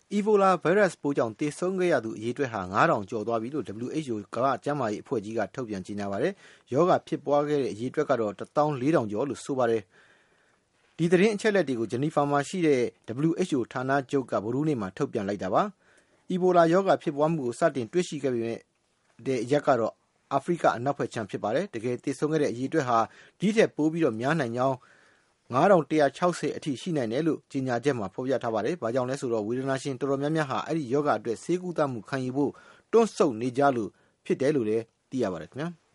Ebola ဗိုင်းရပ်စ်ပိုးကြောင့်သေဆုံးခဲ့ရသူအရေအတွက်ဟာ9000ကျော်သွားပြီလို့ WHO ကမ္ဘာ့ကျန်းမာရေးအဖွဲ့ကြီးကထုတ်ပြန်ကြေညာပါတယ်။ရောဂါဖြစ်ပွားခဲ့တဲ့အရေအတွက်ကတော့14000ကျော်လို့ဆိုပါတယ်။ဒီသတင်းအချက်အလက်တွေကိုဂျနီဖာမှာရှိတဲ့ WHO ဌာနချုပ်ကဗုဒ္ဓဟူးနေ့မှာထုတ်ပြန်လိုက်တာပါ။ Ebola ရောဂါဖြစ်ပွားမှုကိုစတင်တွေ့ရှိခဲ့ပေမဲ့အရက်ကတော့အာဖရိကအနောက်ဘက်ခြမ်းဖြစ်ပါတယ်။တကယ်သေဆုံးခဲ့တဲ့အရေအတွက်ဟာဒီထက်ပိုပြီးတော့များနိုင်ကြောင်း9160အထိရှိနိုင်တယ်လို့ကြေညာချက်မှာဖော်ပြထားပါတယ်။ဘာကြောင့်လဲဆိုတော့ဝေဒနာရှင်တော်တော်များများဟာအဲ့ဒီယောဂအတွက်ဆေးကုသမှုခံယူဖို့တွန့်ဆုတ်နေကြလို့ဖြစ်တယ်လို့လည်းသိရပါတယ်ခင်ဗျာ။